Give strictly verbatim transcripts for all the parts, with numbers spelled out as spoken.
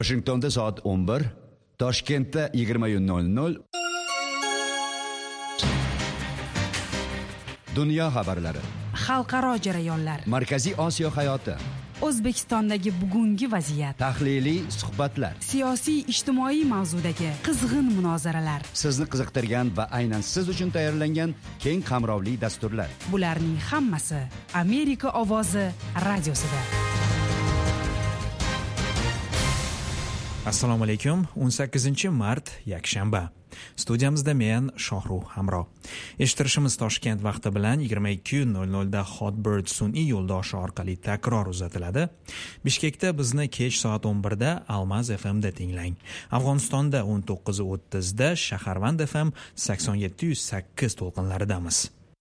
Washingtonda soat o'n bir, Toshkentda yigirma nol nol. Dunyo xabarlari. Xalqaro jarayonlar. Markaziy Osiyo hayoti. O'zbekistondagi bugungi vaziyat. Tahliliy suhbatlar. Siyosiy ijtimoiy mavzudagi qizg'in munozaralar. Sizni qiziqtirgan va aynan siz uchun tayyorlangan keng qamrovli dasturlar. Bularning hammasi Amerika ovozi radiosida. Assalomu alaykum. o'n sakkizinchi mart yakshanba. Studiyamizda men Shohruh Hamro. Eshittirishimiz Toshkent vaqti bilan yigirma ikki nol nol da Hotbird sun'iy yo'ldoshi orqali takror uzatiladi. Bishkekda bizni kech soat o'n bir da Almaz F M da tinglang. Afg'onistonda o'n to'qqiz o'ttiz da Shaharvand F M sakson yetti yuz sakkiz to'lqinlaridamiz.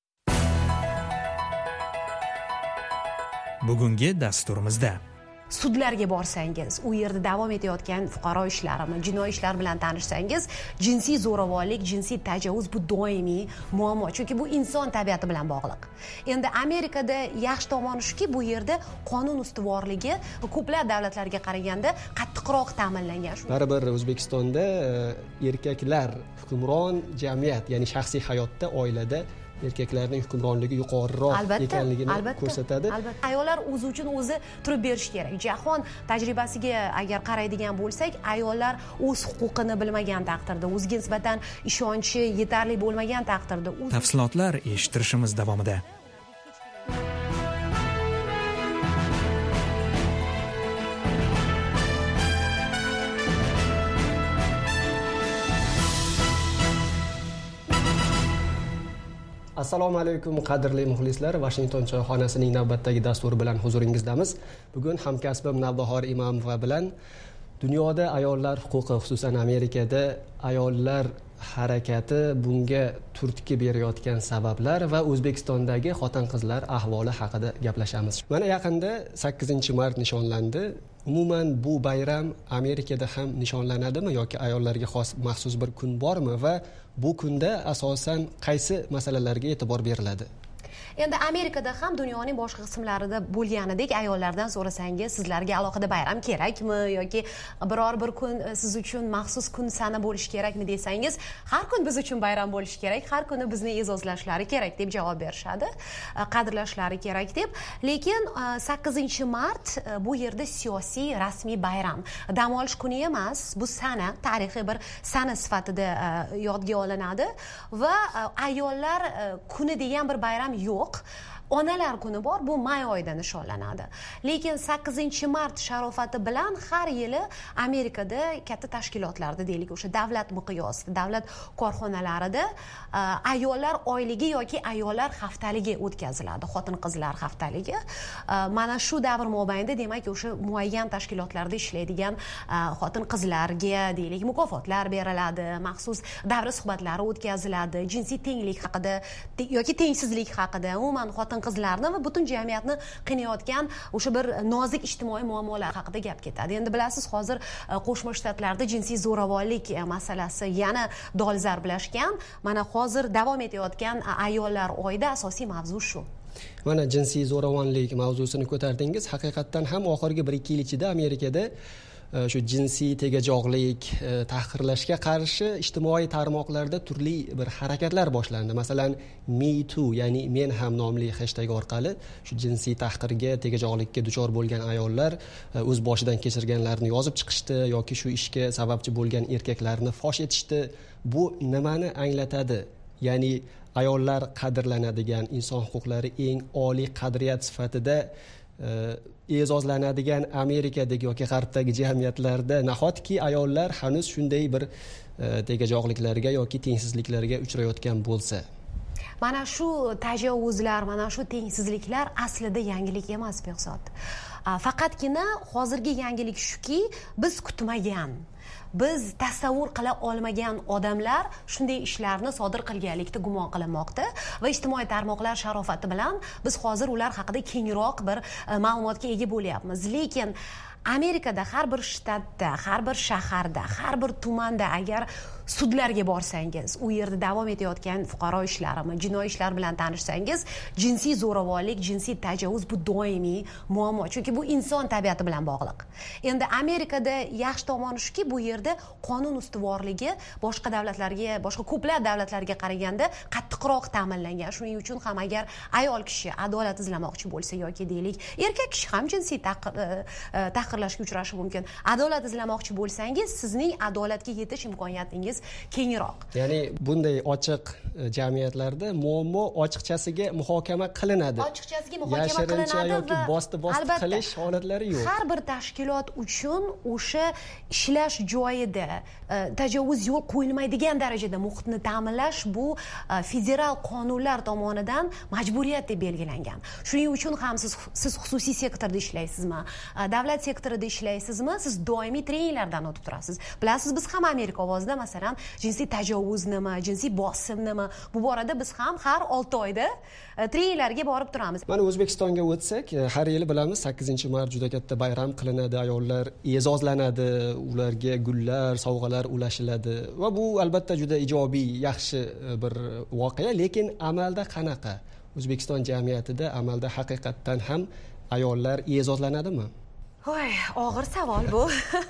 Bugungi dasturimizda sudlarga borsangiz, u yerda davom etayotgan fuqaro ishlarini, jinoiy ishlar bilan tanishsangiz, jinsiy zo'ravonlik, jinsiy tajovuz bu doimiy muammo, chunki bu inson tabiati bilan bog'liq. Endi Amerikada yaxshi tomoni shuki, bu yerda qonun ustuvorligi ko'plab davlatlarga qaraganda qattiqroq ta'minlangan. Baribir O'zbekistonda erkaklar hukmron jamiyat, ya'ni shaxsiy hayotda, oilada erkaklarning hukmronligi yuqoriroq ekanligini ko'rsatadi. Albatta, ayollar o'zi uchun o'zi turib berish kerak. Jahon tajribasiga agar qaraydigan bo'lsak, ayollar o'z huquqini bilmagan taqdirda, o'ziga nisbatan ishonchi yetarli bo'lmagan taqdirda. Tafsilotlar eshittirishimiz davomida. Assalomu alaykum qadrli muxlislar. Washington choyxonasining navbatdagi dasturi bilan huzuringizdamiz. Bugun hamkasbim Navbahor Imomova bilan dunyoda ayollar huquqi, xususan Amerikada ayollar harakati, bunga turtki berayotgan sabablar va O'zbekistondagi xotin-qizlar ahvoli haqida gaplashamiz. Mana yaqinda sakkizinchi mart nishonlandi. Umuman bu bayram Amerikada ham nishonlanadimi yoki ayollarga xos maxsus bir kun bormi va bu kunda asosan qaysi masalalarga e'tibor beriladi? Endi Amerikada ham dunyoning boshqa qismlarida bo'lganidek ayollardan so'rasangiz, sizlarga alohida bayram kerakmi yoki biror bir kun siz uchun maxsus kun sana bo'lishi kerakmi desangiz, har kun biz uchun bayram bo'lishi kerak, har kuni bizni e'zozlashlari kerak deb javob berishadi, qadrlashlari kerak deb. Lekin sakkizinchi mart bu yerda siyosiy rasmiy bayram, dam olish kuni emas, bu sana, tarixiy bir sana sifatida yodga olinadi va ayollar kuni degan bir bayram yo'q. Onalar kuni bor, bu may oyida nishonlanadi. Lekin sakkizinchi mart sharofati bilan har yili Amerikada katta tashkilotlarda, deylik, o'sha davlat miqyosida, davlat korxonalarida ayollar oyligi yoki ayollar haftaligi o'tkaziladi, xotin-qizlar haftaligi. Mana shu davr mobaynida, demak, o'sha muayyan tashkilotlarda ishlaydigan xotin-qizlarga, deylik, mukofotlar beriladi, maxsus davra suhbatlari o'tkaziladi, jinsiy tenglik haqida yoki tengsizlik haqida, umuman xotin qizlarni va butun jamiyatni qiynayotgan o'sha bir nozik ijtimoiy muammolar haqida gap ketadi. Endi bilasiz, hozir Qo'shma Shtatlarda jinsiy zo'ravonlik masalasi yana dolzarblashgan. Mana hozir davom etayotgan ayollar oyida asosiy mavzu shu. Mana jinsiy zo'ravonlik mavzusini ko'tardingiz. Haqiqatdan ham oxirgi bir ikki yil ichida Amerikada shu jinsiy tegajog'lik, tahqirlashga qarshi ijtimoiy tarmoqlarda turli bir harakatlar boshlandi. Masalan, Me Too, ya'ni men ham nomli hashtag orqali shu jinsiy tahqirga, tegajog'likka duchor bo'lgan ayollar o'z boshidan kechirganlarini yozib chiqishdi yoki shu ishga sababchi bo'lgan erkaklarni fosh etishdi. Bu nimani anglatadi? Ya'ni ayollar qadrlanadigan, inson huquqlari eng oliy qadriyat sifatida e'zozlanadigan Amerikadagi yoki G'arbdagi jamiyatlarda nahotki ayollar hanuz shunday bir tegajog'liklarga yoki tengsizliklarga uchrayotgan bo'lsa? Mana shu tajovuzlar, mana shu tengsizliklar aslida yangilik emas, Behzod. Faqatgina hozirgi yangilik shuki, biz kutmagan, biz tasavvur qila olmagan odamlar shunday ishlarni sodir qilganlikda gumon qilinmoqda va ijtimoiy tarmoqlar sharofati bilan biz hozir ular haqida kengroq bir ma'lumotga ega bo'lyapmiz. Lekin Amerikada har bir shtatda, har bir shaharda, har bir tumanda agar sudlarga borsangiz, u yerda davom etayotgan fuqaro ishlarimi, jinoiy ishlar bilan tanishsangiz, jinsiy zo'ravonlik, jinsiy tajovuz bu doimiy muammo, chunki bu inson tabiati bilan bog'liq. Endi Amerikada yaxshi tomoni shuki, bu yerda qonun ustuvorligi boshqa davlatlarga, boshqa ko'plab davlatlarga qaraganda qattiqroq ta'minlangan. Shuning uchun ham agar ayol kishi adolat izlamoqchi bo'lsa yoki deylik, erkak kishi ham jinsiy tahqirlashga uchrashi mumkin. Adolat izlamoqchi bo'lsangiz, sizning adolatga yetish imkoniyatingiz kengroq. Ya'ni bunday ochiq jamiyatlarda muammo ochiqchasiga muhokama qilinadi. Ochiqchasiga muhokama qilinadi yashirincha yoki bosdi-bosdi qilish holatlari yo'q. Har bir tashkilot uchun o'sha ishlash joyida tajovuz yo'l qo'yilmaydigan darajada muhitni ta'minlash bu federal qonunlar tomonidan majburiyat deb belgilangan. Shuning uchun ham siz siz xususiy sektorda ishlaysizmi, davlat sektorida ishlaysizmi, siz doimiy treninglardan o'tib turasiz. Bilasiz, biz ham Amerika ovozida masalan jinsiy tajovuz nima, jinsiy bosim nima, bu borada biz ham har olti oyda treninglarga borib turamiz. Mana O'zbekistonga o'tsak, har yili bilamiz sakkizinchi mart juda katta bayram qilinadi, ayollar e'zozlanadi, ularga gullar, sovg'alar ulashiladi va bu albatta juda ijobiy, yaxshi bir voqea, lekin amalda qanaqa? O'zbekiston jamiyatida amalda haqiqatdan ham ayollar e'zozlanadimi? Voy, og'ir savol bu.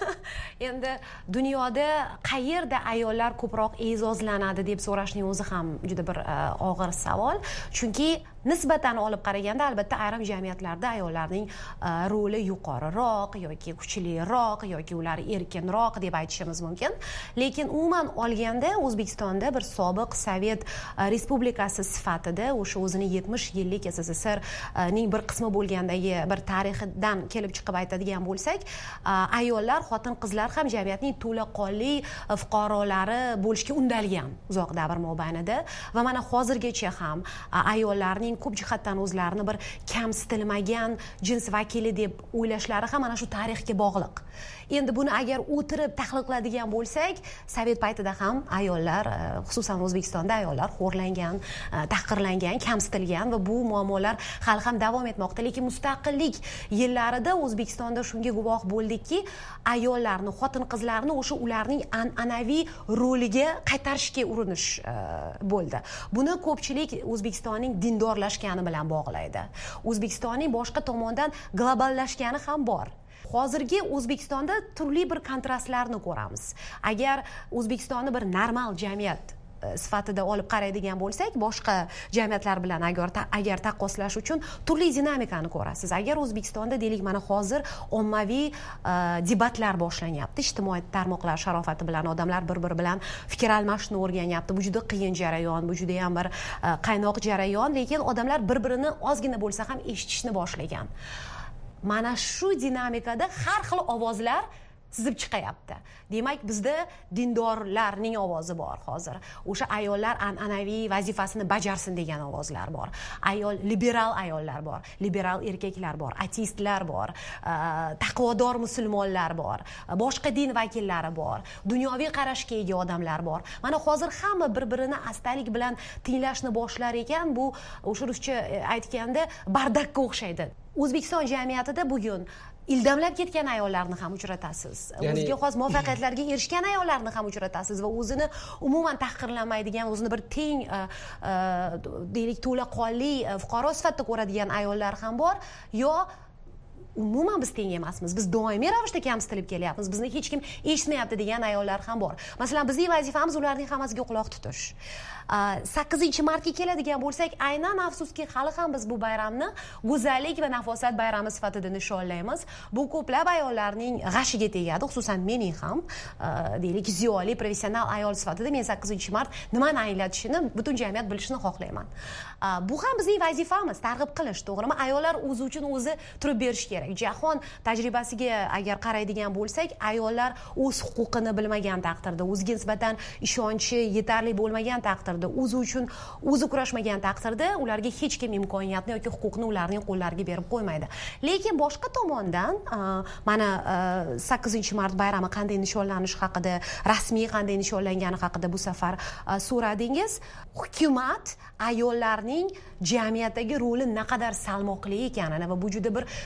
Endi dunyoda qayerda ayollar ko'proq e'zozlanadi deb so'rashning o'zi ham juda bir og'ir savol. Chunki nisbatan olib qaraganda albatta ayrim jamiyatlarda ayollarning roli yuqoriroq yoki kuchliroq yoki ular erkinroq deb aytishimiz mumkin. Lekin umuman olganda O'zbekistonda bir sobiq Sovet respublikasi sifatida o'sha o'zini yetmish yillik S S S Rning bir qismi bo'lgandagi bir tarixidan kelib chiqib aytadigan bo'lsak, ayollar, xotin-qizlar ham jamiyatning to'laqonli fuqarolari bo'lishga undalgan uzoq davr mobaynida va mana hozirgacha ham ayollarning ko'p jihatdan o'zlarini bir kamsitilmagan jins vakili deb o'ylashlari ham mana shu tarixga bog'liq. Endi buni agar o'tirib tahlil qiladigan bo'lsak, Sovet paytida ham ayollar, xususan O'zbekistonda ayollar xo'rlangan, tahqirlangan, kamsitilgan va bu muammolar hali ham davom etmoqda. Lekin mustaqillik yillarida O'zbekistonda shunga guvoh bo'ldikki, ayollarni, xotin-qizlarni o'sha ularning an'anaviy roliga qaytarishga urinish bo'ldi. Buni ko'pchilik O'zbekistonning dindorlashgani bilan bog'laydi. O'zbekistonning boshqa tomondan globallashgani ham bor. Hozirgi O'zbekistonda turli bir kontrastlarni ko'ramiz. Agar O'zbekistonni bir normal jamiyat sifatida olib qaraydigan bo'lsak, boshqa jamiyatlar bilan agar agar taqqoslash uchun turli dinamikani ko'rasiz. Agar O'zbekistonda deylik mana hozir ommaviy debatlar boshlanyapti, ijtimoiy tarmoqlar sharofati bilan odamlar bir-biri bilan fikr almashishni o'rganyapti. Bu juda qiyin jarayon, bu juda ham bir qaynoq jarayon, lekin odamlar bir-birini ozgina bo'lsa ham eshitishni boshlagan. Mana shu dinamikada har xil ovozlar sizib chiqayapti. Demak, bizda dindorlarning ovozi bor hozir. O'sha ayollar an'anaviy vazifasini bajarsin degan ovozlar bor. Ayol liberal ayollar bor, liberal erkaklar bor, ateistlar bor, taqvodor musulmonlar bor, boshqa din vakillari bor, dunyoviy qarashga ega odamlar bor. Mana hozir hamma bir-birini astalik bilan tinglashni boshlar ekan, bu o'sha ruscha aytganda bardakka o'xshaydi. O'zbekiston jamiyatida bugun ildamlab ketgan ayollarni ham uchratasiz. O'ziga xos muvaffaqiyatlarga erishgan ayollarni ham uchratasiz va o'zini umuman tahqirlanmaydigan, o'zini bir teng deylik to'laqonli fuqaro sifatida ko'radigan ayollar ham bor. Yo umuman biz teng emasmiz, biz doimiy ravishda kamsitilib kelyapmiz, bizni hech kim eshitmayapti degan ayollar ham bor. Masalan, bizning vazifamiz ularning hammasiga quloq tutish. sakkizinchi martga keladigan bo'lsak, aynan afsuski hali ham biz bu bayramni go'zallik va nafosat bayrami sifatida nishonlaymiz. Bu ko'plab ayollarning g'ashiga tegadi, xususan mening ham deylik ziyoli professional ayol sifatida men sakkizinchi mart nimani anglatishini butun jamiyat bilishini xohlayman. Bu ham bizning vazifamiz, targ'ib qilish, to'g'rimi? Ayollar o'zi uchun o'zi turib berish kerak. Jahon tajribasiga agar qaraydigan bo'lsak, ayollar o'z huquqini bilmagan taqdirda, o'ziga nisbatan ishonchi yetarli bo'lmagan taqdirda, o'zi uchun o'zi kurashmagan taqdirda ularga hech kim imkoniyatni yoki huquqni ularning qo'llariga berib qo'ymaydi. Lekin boshqa tomondan mana sakkizinchi mart bayrami qanday nishonlanishi haqida, rasmiy qanday nishonlangani haqida bu safar so'radingiz. Hukumat ayollarning jamiyatdagi roli naqadar salmoqli ekanini va bu juda bir tabiiy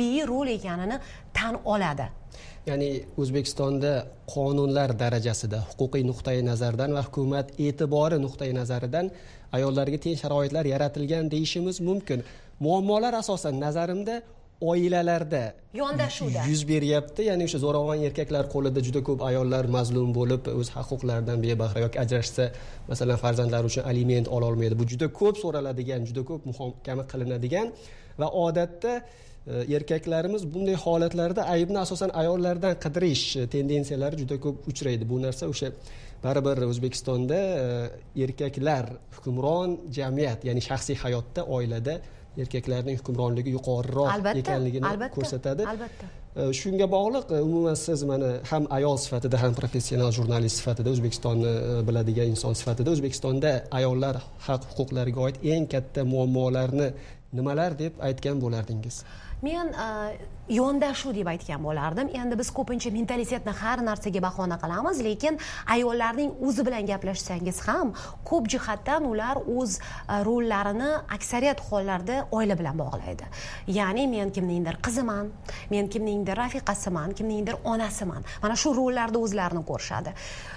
tabiiy rol ekanini tan oladi. Ya'ni O'zbekistonda qonunlar darajasida, huquqiy nuqtai nazardan va hukumat e'tibori nuqtai nazaridan ayollarga teng sharoitlar yaratilgan deyishimiz mumkin. Muammolar asosan nazarimda oilalarda yondashuvda yuz beryapti. Ya'ni o'sha zo'ravon erkaklar qo'lida juda ko'p ayollar mazlum bo'lib, o'z huquqlaridan bebahra yoki ajrashsa, masalan, farzandlari uchun aliment ola olmaydi. Bu juda ko'p so'raladigan, juda ko'p muhokama qilinadigan va odatda erkaklarimiz bunday holatlarda aybni asosan ayollardan qidirish tendensiyalari juda ko'p uchraydi. Bu narsa o'sha baribir O'zbekistonda erkaklar hukmron jamiyat, ya'ni shaxsiy hayotda, oilada erkaklarning hukmronligi yuqoriroq ekanligini ko'rsatadi. Albatta. Shunga bog'liq umuman siz mana ham ayol sifatida, ham professional jurnalist sifatida, O'zbekistonni biladigan inson sifatida O'zbekistonda ayollar haq huquqlariga oid eng katta muammolarni nimalar deb aytgan bo'lardingiz? Men yondashuv deb aytgan bo'lardim. Endi biz ko'pincha mentalitetni har narsaga bahona qilamiz, lekin ayollarning o'zi bilan gaplashsangiz ham ko'p jihatdan ular o'z rollarini aksariyat hollarda oila bilan bog'laydi. Ya'ni men kimningdir qiziman, men kimningdir rafiqasiman, kimningdir onasiman. Mana shu rollarda o'zlarini ko'rishadi.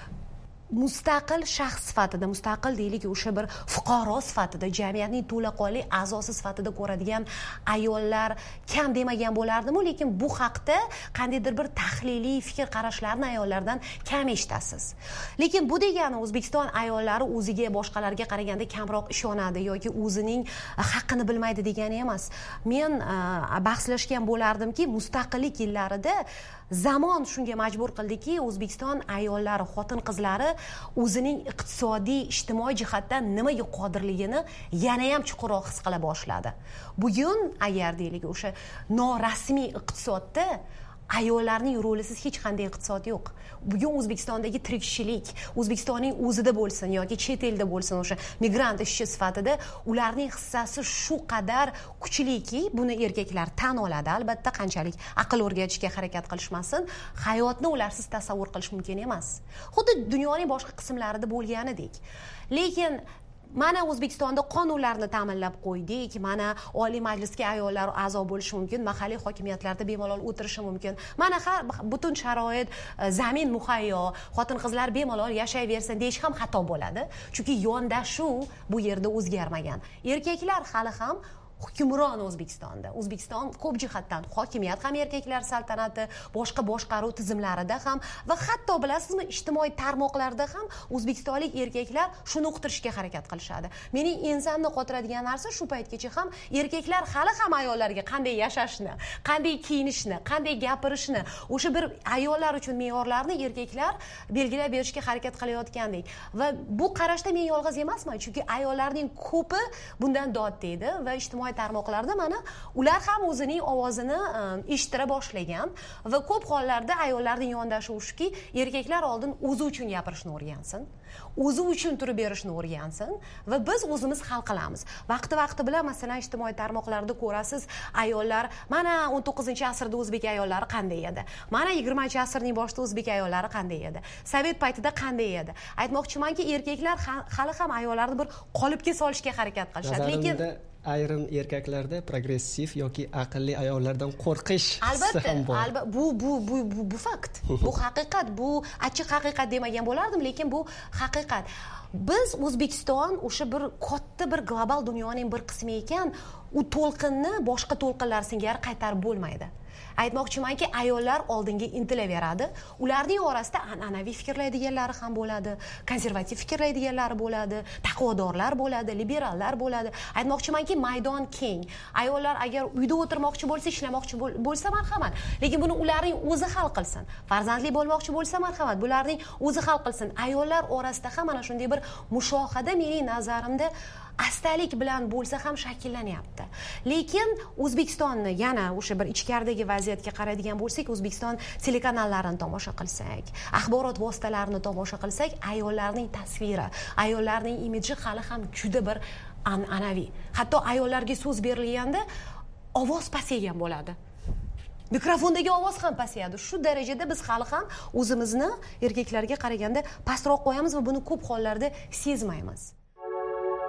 Mustaqil shaxs sifatida, mustaqil deylik, o'sha bir fuqaro sifatida, jamiyatning to'laqonli a'zosi sifatida ko'radigan ayollar kam demagan bo'lardim, lekin bu haqda qandaydir bir tahliliy fikr qarashlarni ayollardan kam eshitasiz. Lekin bu degani O'zbekiston ayollari o'ziga boshqalarga qaraganda kamroq ishonadi yoki o'zining haqqini bilmaydi degani emas. Men bahslashgan bo'lardimki, mustaqillik yillarida zamon shunga majbur qildiki, O'zbekiston ayollari, xotin-qizlari o'zining iqtisodiy, ijtimoiy jihatdan nimaga qodirligini yana ham chuqurroq his qila boshladi. Bugun agar deylik, o'sha norasmiy iqtisodda ayollarning rolisiz hech qanday iqtisod yo'q. Bugun O'zbekistondagi tirikchilik, O'zbekistonning o'zida bo'lsin yoki chet elda bo'lsin, o'sha migrant ishchi sifatida ularning hissasi shu qadar kuchliki, buni erkaklar tan oladi. Albatta, qanchalik aql o'rgatishga harakat qilishmasin, hayotni ularsiz tasavvur qilish mumkin emas. Xuddi dunyoning boshqa qismlarida bo'lganidek. Lekin mana O'zbekistonda qonunlarni ta'minlab qo'ydik. Mana Oliy Majlisga ayollar a'zo bo'lishi mumkin, mahalliy hokimiyatlarda bemalol o'tirishi mumkin. Mana har butun sharoit, zamin muhayyo, xotin-qizlar bemalol yashayversin deyish ham xato bo'ladi. Chunki yondashuv bu yerda o'zgarmagan. Erkaklar hali ham hukmron O'zbekistonda. O'zbekiston ko'p jihatdan hokimiyat ham erkaklar saltanati, boshqa boshqaruv tizimlarida ham va hatto bilasizmi, ijtimoiy tarmoqlarda ham o'zbekistonlik erkaklar shuni uqtirishga harakat qilishadi. Mening ensamni qotiradigan narsa shu paytgacha ham erkaklar hali ham ayollarga qanday yashashni, qanday kiyinishni, qanday gapirishni, o'sha bir ayollar uchun me'yorlarni erkaklar belgilab berishga harakat qilayotgandek. Va bu qarashda men yolg'iz emasman, chunki ayollarning ko'pi bundan dod deydi va ijtimoiy tarmoqlarda mana ular ham o'zining ovozini eshitira boshlagan va ko'p hollarda ayollarning yondashuvi shuki, erkaklar oldin o'zi uchun gapirishni o'rgansin, o'zi uchun turib berishni o'rgansin va biz o'zimiz hal qilamiz. Vaqti-vaqti bilan masalan ijtimoiy tarmoqlarda ko'rasiz, ayollar mana o'n to'qqizinchi asrda o'zbek ayollari qanday edi, mana yigirmanchi asrning boshida o'zbek ayollari qanday edi, sovet paytida qanday edi. Aytmoqchimanki, erkaklar hali ham ayollarni bir qolipga solishga harakat qilishadi. Lekin ayrim erkaklarda progressiv yoki aqlli ayollardan qo'rqish albatta ham bor. Albatta, bu bu bu bu, bu fakt. Bu haqiqat, bu achchiq haqiqat demagan bo'lardim, lekin bu haqiqat. Biz O'zbekiston o'sha bir katta bir global dunyoning bir qismi ekan, u to'lqinni boshqa to'lqinlar singari qaytarib bo'lmaydi. Aytmoqchimanki, ayollar oldinga intilaveradi. Ularning orasida an'anaviy fikrlaydiganlari ham bo'ladi, konservativ fikrlaydiganlari bo'ladi, taqvodorlar bo'ladi, liberallar bo'ladi. Aytmoqchimanki, maydon keng. Ayollar agar uyda o'tirmoqchi bo'lsa, ishlamoqchi bo'lsa marhamat, lekin buni ularning o'zi hal qilsin. Farzandli bo'lmoqchi bo'lsa marhamat, bularning o'zi hal qilsin. Ayollar orasida ham mana shunday bir mushohada mening nazarimda astalik bilan bo'lsa ham shakllanyapti. Lekin O'zbekistonni yana o'sha bir ichkaridagi vaziyatga qaraydigan bo'lsak, O'zbekiston telekanallarini tomosha qilsak, axborot vositalarini tomosha qilsak, ayollarning tasviri, ayollarning imidji hali ham juda bir an'anaviy. Hatto ayollarga so'z berilganda ovoz pasaygan bo'ladi. Mikrofondagi ovoz ham pasayadi. Shu darajada biz hali ham o'zimizni erkaklarga qaraganda pastroq qo'yamiz va buni ko'p hollarda sezmaymiz.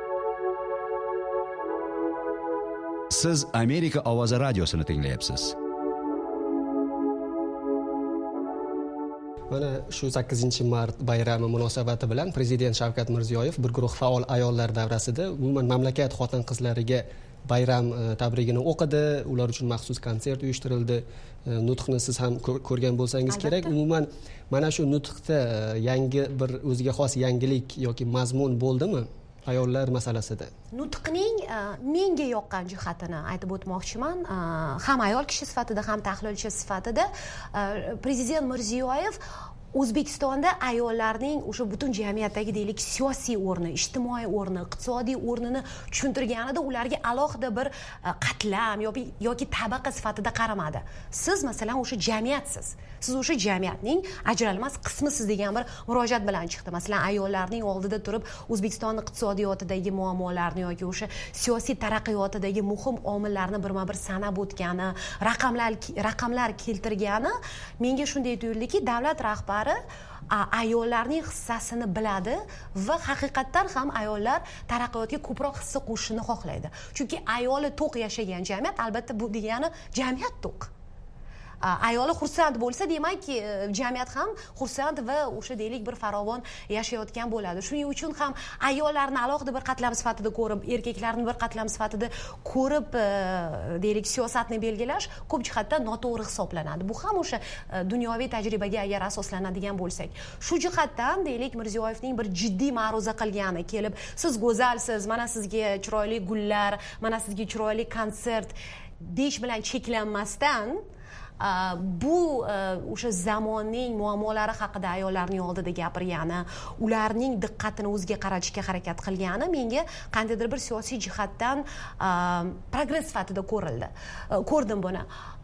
Siz Amerika ovozi radiosini tinglayapsiz. Mana shu sakkizinchi mart bayrami munosabati bilan Prezident Shavkat Mirziyoyev bir guruh faol ayollar davrasida umuman mamlakat xotin-qizlariga bayram tabrigini o'qidi. Ular uchun maxsus konsert uyushtirildi. Nutqni siz ham ko'rgan bo'lsangiz kerak. Umuman mana shu nutqda yangi bir o'ziga xos yangilik yoki mazmun bo'ldimi ayollar masalasida? Nutqning menga yoqqan jihatini aytib o'tmoqchiman. Ham ayol kishi sifatida, ham tahlilchi sifatida Prezident Mirziyoyev O'zbekistonda ayollarning o'sha butun jamiyatdagi deylik siyosiy o'rni, ijtimoiy o'rni, iqtisodiy o'rnini tushuntirganida ularga alohida bir qatlam yoki yoki tabaqa sifatida qaramadi. Siz masalan o'sha jamiyatsiz. Siz o'sha jamiyatning ajralmas qismisiz degan bir murojaat bilan chiqdi. Masalan, ayollarning oldida turib O'zbekiston iqtisodiyotidagi muammolarni yoki o'sha siyosiy taraqqiyotidagi muhim omillarni birma-bir sanab o'tgani, raqamlar raqamlar keltirgani menga shunday tuyuldiki, davlat rahbari ayollarning hissasini biladi va haqiqatdan ham ayollar taraqqiyotga ko'proq hissa qo'shishni xohlaydi. Chunki ayoli to'q yashagan jamiyat, albatta bu degani jamiyat to'q. Ayoli xursand bo'lsa, demakki jamiyat ham xursand va o'sha deylik bir farovon yashayotgan bo'ladi. Shuning uchun ham ayollarni alohida bir qatlam sifatida ko'rib, erkaklarni bir qatlam sifatida ko'rib deylik siyosatni belgilash ko'p jihatdan noto'g'ri hisoblanadi. Bu ham o'sha dunyoviy tajribaga agar asoslanadigan bo'lsak, shu jihatdan deylik Mirziyoyevning bir jiddiy ma'ruza qilgani kelib, siz go'zalsiz, mana sizga chiroyli gullar, mana sizga chiroyli konsert deyish bilan cheklanmasdan bu o'sha zamonning muammolari haqida ayollarning oldida gapirgani, ularning diqqatini o'ziga qaratishga harakat qilgani menga qandaydir bir siyosiy jihatdan progress sifatida ko'rildi. Ko'rdim buni.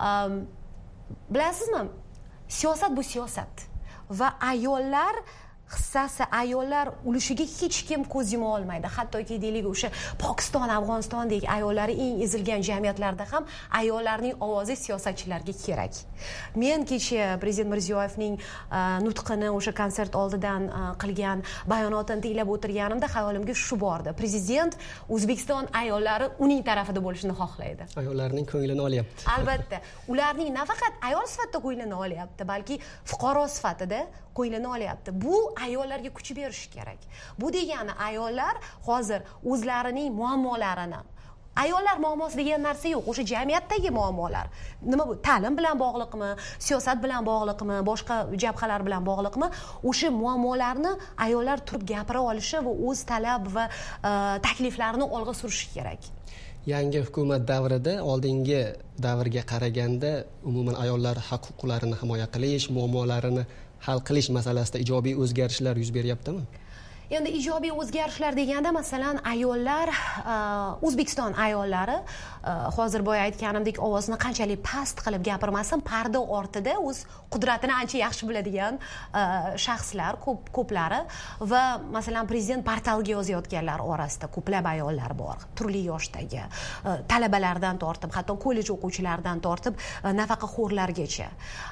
Bilasizmi? Siyosat bu siyosat va ayollar hissasi, ayollar ulushiga hech kim ko'z yuma olmaydi. Hattoki deylik o'sha Pokiston, Afg'onistondagi ayollari eng ezilgan jamiyatlarda ham ayollarning ovozi siyosatchilarga kerak. Men kecha Prezident Mirziyoyevning nutqini o'sha konsert oldidan qilgan bayonotini tinglab o'tirganimda xayolimga shu bordi. Prezident O'zbekiston ayollari uning tarafida bo'lishini xohlaydi. Ayollarning ko'nglini olyapti. Albatta, ularning nafaqat ayol sifatida ko'nglini olyapti, balki fuqaro sifatida ko'nglini olyapti. Bu ayollarga kuch berish kerak. Bu degani ayollar hozir o'zlarining muammolarini, ayollar muammosi degan narsa yo'q, o'sha jamiyatdagi muammolar. Nima bu? Ta'lim bilan bog'liqmi, siyosat bilan bog'liqmi, boshqa jabhalar bilan bog'liqmi? O'sha muammolarni ayollar turib gapira olishi va o'z talab va takliflarini olg'a surishi kerak. Yangi hukumat davrida oldingi davrga qaraganda umuman ayollar haq-huquqlarini himoya qilish, muammolarini hal qilish masalasida ijobiy o'zgarishlar yuz beryaptimi? Endi ijobiy o'zgarishlar deganda masalan ayollar, O'zbekiston ayollari hozir boya aytganimdek ovozni qanchalik past qilib gapirmasin, parda ortida o'z qudratini ancha yaxshi biladigan shaxslar ko'p ko'plari va masalan prezident portaliga yozayotganlar orasida ko'plab ayollar bor, turli yoshdagi, talabalardan tortib, hatto kollej o'quvchilaridan tortib nafaqaxo'rlargacha.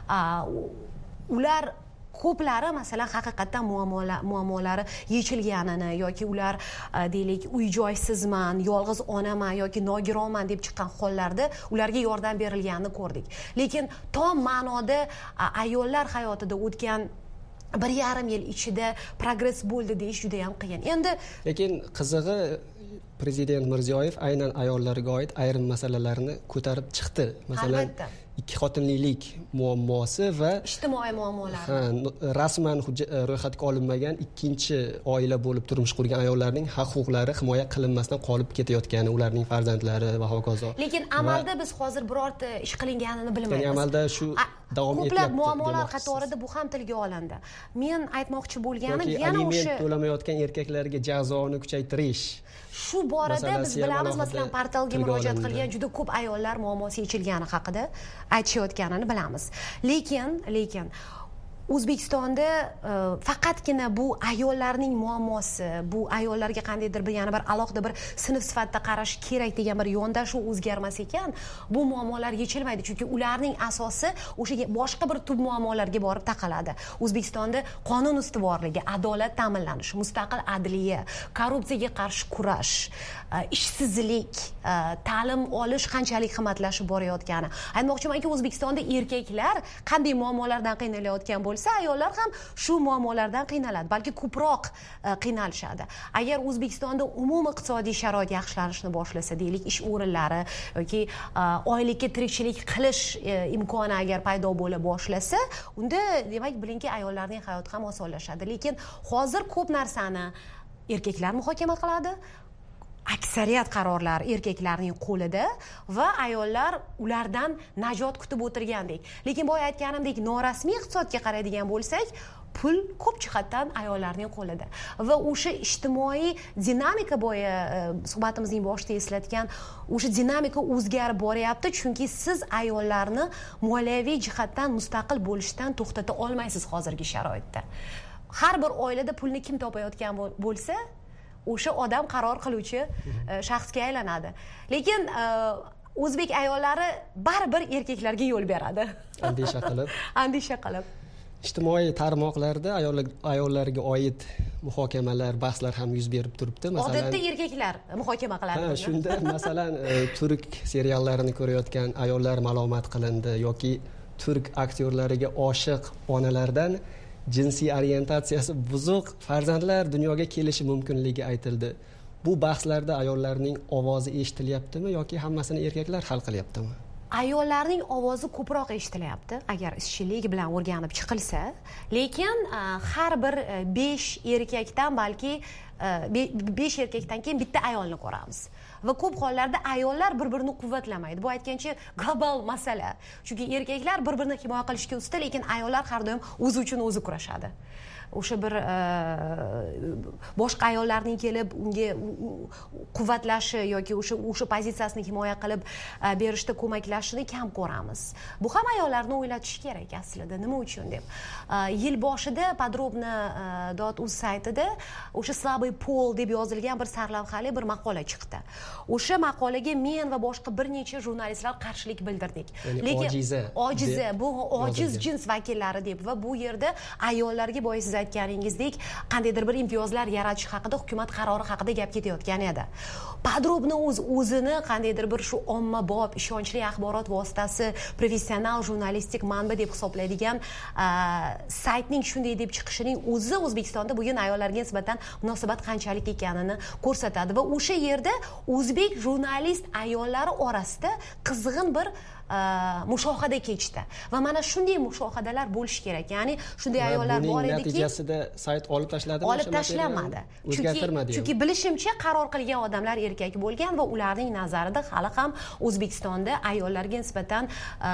Ular ko'plari masalan haqiqatdan muammolari yechilganini yoki ular deylik uy joysizman, yolg'iz onaman yoki nogironman deb chiqqan hollarda ularga yordam berilganini ko'rdik. Lekin tom ma'noda ayollar hayotida o'tgan bir yarim yil ichida progress bo'ldi deyish juda ham qiyin. Endi lekin qizig'i Prezident Mirziyoyev aynan ayollarga oid ayrim masalalarni ko'tarib chiqdi. Masalan, ikki xotinlilik muammosi va ijtimoiy muammolar. Rasman ro'yxatga olinmagan ikkinchi oila bo'lib turmush qurgan ayollarning haq-huquqlari himoya qilinmasdan qolib ketayotgani, ularning farzandlari va hokazo. Lekin amalda biz hozir birorta ish qilinganini bilmaymiz. Ya'ni amalda shu davom etyapti. Ko'plab muammolar qatorida bu ham tilga olindi. Men aytmoqchi bo'lganim yana o'sha aliment to'lamayotgan erkaklarga jazoni kuchaytirish. Shu borada biz bilamiz, masalan, portalga murojaat qilgan juda ko'p ayollar muammosi yechilgani haqida aytishayotganini bilamiz. Lekin, lekin O'zbekistonda faqatgina bu ayollarning muammosi, bu ayollarga qandaydir bir yana bir alohida bir sinf sifatida qarash kerak degan bir yondashuv o'zgarmas ekan, bu muammolar yechilmaydi, chunki ularning asosi o'sha boshqa bir tub muammolarga borib taqaladi. O'zbekistonda qonun ustuvorligi, adolat ta'minlanishi, mustaqil adliya, korrupsiyaga qarshi kurash, ishsizlik, ta'lim olish qanchalik qimmatlashib borayotgani. Aytmoqchimanki, O'zbekistonda erkaklar qanday muammolardan qiynalayotgan bo'lsa, bo'lsa, ayollar ham shu muammolardan qiynaladi, balki ko'proq qiynalishadi. Agar O'zbekistonda umumiy iqtisodiy sharoit yaxshilanishni boshlasa, deylik, ish o'rinlari yoki oylikka tirikchilik qilish imkoni agar paydo bo'la boshlasa, unda demak bilingki ayollarning hayoti ham osonlashadi. Lekin hozir ko'p narsani erkaklar muhokama qiladi. Aksariyat qarorlar erkaklarning qo'lida va ayollar ulardan najot kutib o'tirgandek. Lekin boya aytganimdek, norasmiy iqtisodga qaraydigan bo'lsak, pul ko'p jihatdan ayollarning qo'lida va o'sha ijtimoiy dinamika boya suhbatimizning boshida eslatgan o'sha dinamika o'zgarib boryapti, chunki siz ayollarni moliyaviy jihatdan mustaqil bo'lishdan to'xtata olmaysiz hozirgi sharoitda. Har bir oilada pulni kim topayotgan bo'lsa, o'sha odam qaror qiluvchi shaxsga aylanadi. Lekin o'zbek ayollari baribir erkaklarga yo'l beradi. Andisha qilib. Andisha qilib. Ijtimoiy tarmoqlarda ayollar ayollarga oid muhokamalar, bahslar ham yuz berib turibdi. Masalan, odatda erkaklar muhokama qiladi. Ha, shunda masalan turk seriallarini ko'rayotgan ayollar malomat qilindi yoki turk aktyorlariga oshiq onalardan jinsiy orientatsiyasi buzuq farzandlar dunyoga kelishi mumkinligi aytildi. Bu bahslarda ayollarning ovozi eshitilyaptimi yoki hammasini erkaklar hal qilyaptimi? Ayollarning ovozi ko'proq eshitilyapti agar izchillik bilan o'rganib chiqilsa, lekin har bir besh erkakdan balki besh erkakdan keyin bitta ayolni ko'ramiz. Va ko'p hollarda ayollar bir-birini quvvatlamaydi. Bu aytgancha global masala. Chunki erkaklar bir-birini himoya qilishga usta, lekin ayollar har doim o'zi uchun o'zi kurashadi. O'sha bir boshqa ayollarning kelib unga quvvatlashi yoki o'sha o'sha pozitsiyasini himoya qilib berishda ko'maklashini kam ko'ramiz. Bu ham ayollarni o'ylatish kerak aslida. Nima uchun deb. Yil boshida Podrobno dot uz saytida o'sha slabый pol deb yozilgan bir sarlavhali bir maqola chiqdi. O'sha maqolaga men va boshqa bir necha jurnalistlar qarshilik bildirdik. Lekin ojiza. Ojiza, bu ojiz jins vakillari deb va bu yerda ayollarga boya siz aytganingizdek qandaydir bir imtiyozlar yaratish haqida, hukumat qarori haqida gap ketayotgan edi. Podrobno o'z o'zini qandaydir bir shu ommabop, ishonchli axborot vositasi, professional jurnalistik manba deb hisoblaydigan saytning shunday deb chiqishining o'zi O'zbekistonda bugun ayollarga nisbatan munosabat qanchalik ekanini ko'rsatadi va o'sha yerda o'zbek jurnalist ayollari orasida qizg'in bir mushohada kechdi va mana shunday mushohadalar bo'lishi kerak. Ya'ni shunday ayollar bor ediki, natijasida sayt olib tashladimi? Olib tashlanmadi. O'zgartirmadi. Chunki bilishimcha qaror qilgan odamlar erkak bo'lgan va ularning nazarida hali ham O'zbekistonda ayollarga nisbatan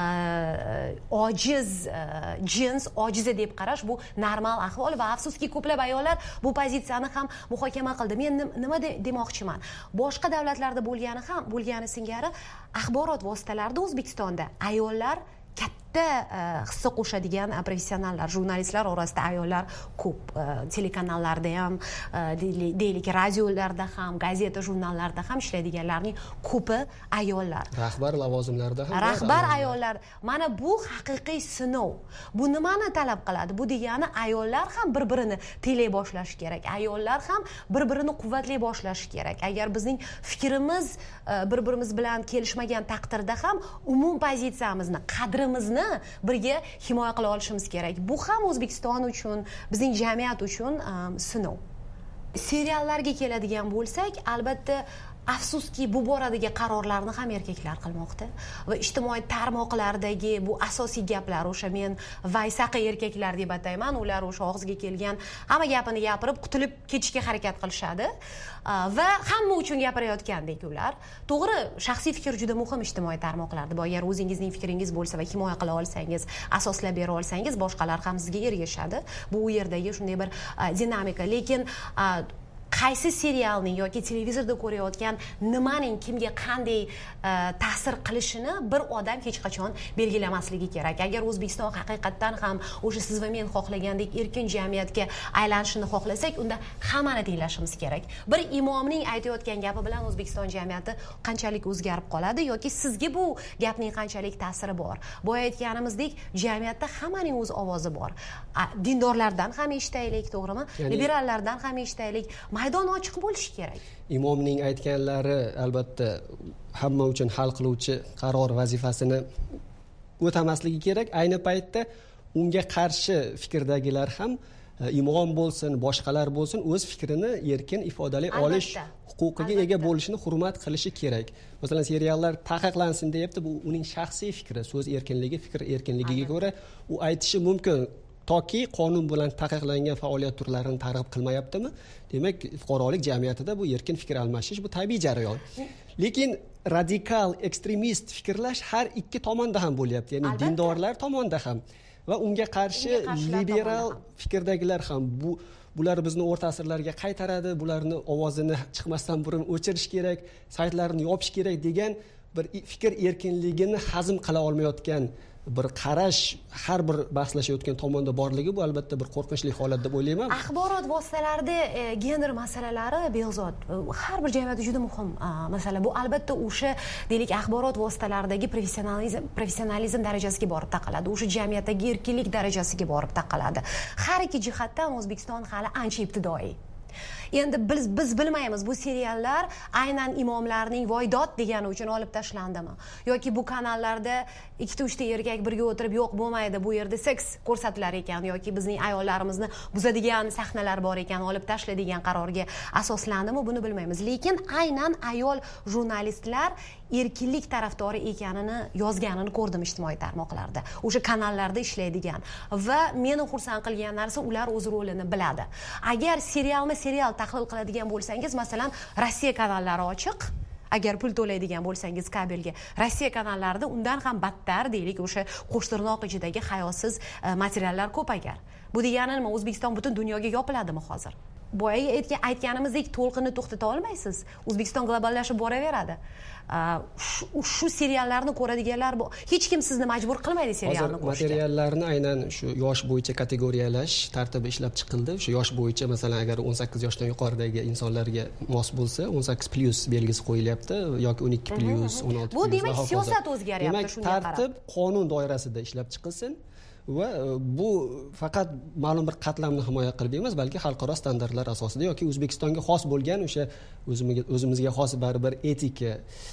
ojiz jins, ojiza deb qarash bu normal ahvol va afsuski ko'plab ayollar bu pozitsiyani ham muhokama qildi. Men nima demoqchiman? Boshqa davlatlarda bo'lgani ham, bo'lgani singari axborot vositalarida O'zbekiston ayollar katta hissa qo'shadigan professionallar, jurnalistlar orasida ayollar ko'p. Telekanallarda ham, deylik, radiolarda ham, gazeta, jurnallarda ham ishlaydiganlarning ko'pi ayollar. Rahbar lavozimlarda ham rahbar ayollar. Mana bu haqiqiy sinov. Bu nimani talab qiladi? Bu degani ayollar ham bir-birini tenglay boshlashi kerak. Ayollar ham bir-birini quvvatlay boshlashi kerak. Agar bizning fikrimiz bir-birimiz bilan kelishmagan taqdirda ham umum pozitsiyamizni, qadrimizni birga himoya qila olishimiz kerak. Bu ham O'zbekiston uchun, bizning jamiyat uchun sinov. Seriallarga keladigan bo'lsak, albatta afsuski bu boradagi qarorlarni ham erkaklar qilmoqda va ijtimoiy tarmoqlardagi bu asosiy gaplar, o'sha men vaysaqa erkaklar deb atayman, ular o'sha og'ziga kelgan hamma gapini gapirib qutulib ketishga harakat qilishadi va hamma uchun gapirayotgandek ular. To'g'ri, shaxsiy fikr juda muhim ijtimoiy tarmoqlarda. Agar o'zingizning fikringiz bo'lsa va himoya qila olsangiz, asoslab bera olsangiz, boshqalar ham sizga ergashadi. Bu u yerdagi shunday bir dinamika. Lekin qaysi serialning yoki televizorda ko'rayotgan nimaning kimga qanday ta'sir qilishini bir odam hech qachon belgilamasligi kerak. Agar O'zbekiston haqiqatdan ham o'sha siz va men xohlagandek erkin jamiyatga aylanishini xohlasak, unda hammani tinglashimiz kerak. Bir imomning aytayotgan gapi bilan O'zbekiston jamiyati qanchalik o'zgarib qoladi yoki sizga bu gapning qanchalik ta'siri bor. Boya aytganimizdek, jamiyatda hammaning o'z ovozi bor. Dindorlardan ham eshitaylik, to'g'rimi? Liberallardan ham eshitaylik. Maydon ochiq bo'lishi kerak. Imomning aytganlari albatta hamma uchun hal qiluvchi qaror vazifasini o'tamasligi kerak. Ayni paytda unga qarshi fikrdagilar ham imom bo'lsin, boshqalar bo'lsin, o'z fikrini erkin ifodalay olish huquqiga ega bo'lishini hurmat qilishi kerak. Masalan, seriallar taqiqlansin deyapti, bu uning shaxsiy fikri, so'z erkinligi, fikr erkinligiga ko'ra u aytishi mumkin. Toki qonun bilan taqiqlangan faoliyat turlarini targ'ib qilmayaptimi? Demak, fuqarolik jamiyatida bu erkin fikr almashish bu tabiiy jarayon. Lekin radikal, ekstremist fikrlash har ikki tomonda ham bo'lyapti, ya'ni dindorlar tomonda ham va unga qarshi liberal fikrdagilar ham. Bu bular bizni o'rta asrlarga qaytaradi, bularni ovozini chiqmasdan burun o'chirish kerak, saytlarni yopish kerak degan bir fikr erkinligini hazm qila olmayotgan bir qarash har bir bahslashayotgan tomonda borligi bu albatta bir qo'rqinchli holat deb o'ylayman. Axborot vositalarida e, gender masalalari Behzod har bir jamiyatda juda muhim masala. Bu albatta o'sha deylik axborot vositalaridagi professionalizm professionalizm darajasiga borib taqaladi. O'sha jamiyatdagi erkinlik darajasiga borib taqaladi. Har ikki jihatdan O'zbekiston hali ancha ibtidoiy. Endi biz biz bilmaymiz bu seriallar aynan imomlarning voydod degani uchun olib tashlandimi yoki bu kanallarda ikkita uchta erkak birga o'tirib yo'q bo'lmaydi, bu yerda seks ko'rsatilar ekan yoki bizning ayollarimizni buzadigan sahnalar bor ekan olib tashla degan qarorga asoslandimi, buni bilmaymiz. Lekin aynan ayol jurnalistlar erkinlik tarafdori ekanini yozganini ko'rdim ijtimoiy tarmoqlarda, o'sha kanallarda ishlaydigan va meni xursand qilgan narsa ular o'z rolini biladi. Agar serialni serial tahlil qiladigan bo'lsangiz, masalan, Rossiya kanallari ochiq, agar pul to'laydigan bo'lsangiz kabelga, Rossiya kanallarida undan ham battar deylik o'sha qo'shtirnoq ichidagi hayosiz materiallar ko'p. Agar bu degani nima, O'zbekiston butun dunyoga yopiladimi hozir? Boyaga aytganimizdek to'lqinni to'xtata olmaysiz. O'zbekiston globallashib boraveradi. Shu seriallarni ko'radiganlar bu hech kim sizni majbur qilmaydi serialni ko'rishga. Materiallarni aynan shu yosh bo'yicha kategoriyalash tartibi ishlab chiqildi. Shu yosh bo'yicha masalan agar o'n sakkiz yoshdan yuqoridagi insonlarga mos bo'lsa o'n sakkiz plus belgisi qo'yilyapti yoki o'n ikki plus, o'n olti plus. Bu demak siyosat o'zgaryapti shunga qarab. Tartib qonun doirasida ishlab chiqilsin. Va bu faqat ma'lum bir qatlamni himoya qilib emas, balki xalqaro standartlar asosida yoki O'zbekistonga xos bo'lgan o'sha o'zimizga o'zimizga xos baribir etika,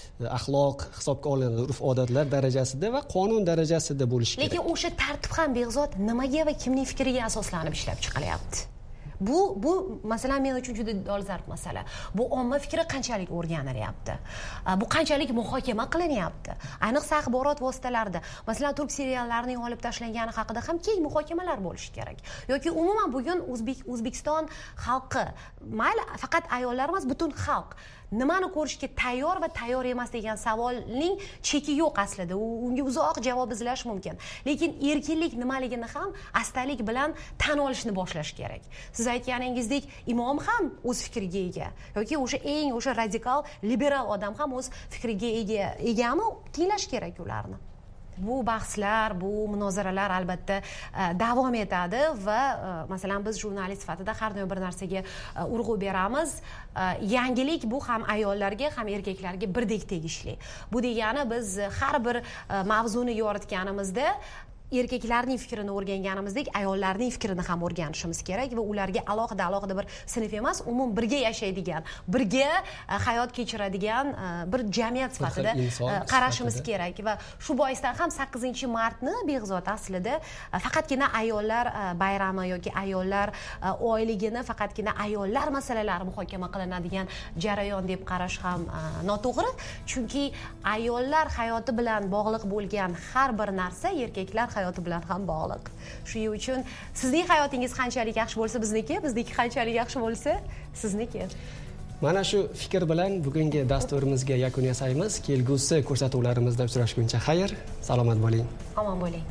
axloq hisobga olinadi, urf-odatlar darajasida va qonun darajasida bo'lishi kerak. Lekin o'sha tartib ham Behzod nimaga va kimning fikriga asoslanib ishlab chiqilyapti? Bu bu masalan men uchun juda dolzarb masala. Bu omma fikri qanchalik o'rganilyapti? Bu qanchalik muhokama qilinyapti? Ayniqsa axborot vositalarida, masalan, turk seriallarining olib tashlangani haqida ham keng muhokamalar bo'lishi kerak. Yoki umuman bugun O'zbek O'zbekiston xalqi, mayli faqat ayollar emas, butun xalq nimani ko'rishga tayyor va tayyor emas degan savolning cheki yo'q aslida. Unga uzoq javob izlash mumkin. Lekin erkinlik nimaligini ham astalik bilan tan olishni boshlash kerak. Siz aytganingizdek, imom ham o'z fikriga ega yoki o'sha eng o'sha radikal liberal odam ham o'z fikriga ega egami, tinglash kerak ularni. Bu bahslar, bu munozaralar albatta davom etadi va masalan biz jurnalist sifatida har doim bir narsaga urg'u beramiz. Yangilik bu ham ayollarga ham erkaklarga birdek tegishli. Bu degani biz har bir mavzuni yoritganimizda erkaklarning fikrini o'rganganimizdek ayollarning fikrini ham o'rganishimiz kerak va ularga alohida alohida bir sinf emas, umum birga yashaydigan, birga hayot kechiradigan bir jamiyat sifatida qarashimiz kerak va shu boisdan ham sakkizinchi martni Behzod aslida faqatgina ayollar bayrami yoki ayollar oyligini faqatgina ayollar masalalari muhokama qilinadigan jarayon deb qarash ham noto'g'ri, chunki ayollar hayoti bilan bog'liq bo'lgan har bir narsa erkaklar hayoti bilan ham bog'liq. Shuning uchun sizning hayotingiz qanchalik yaxshi bo'lsa bizniki, bizniki qanchalik yaxshi bo'lsa sizniki. Mana shu fikr bilan bugungi dasturimizga yakun yasaymiz. Kelgusi ko'rsatuvlarimizda uchrashguncha xayr, salomat bo'ling. Omon bo'ling.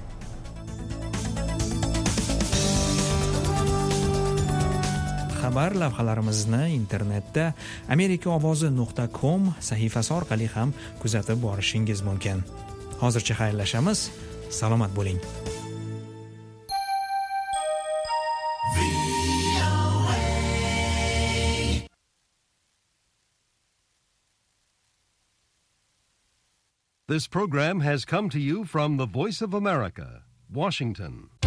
Xabar lavhalarimizni internetda amerika ovozi nuqta com sahifasi orqali ham kuzatib borishingiz mumkin. Hozircha xayrlashamiz. Salomat bo'ling. This program has come to you from the Voice of America, Washington.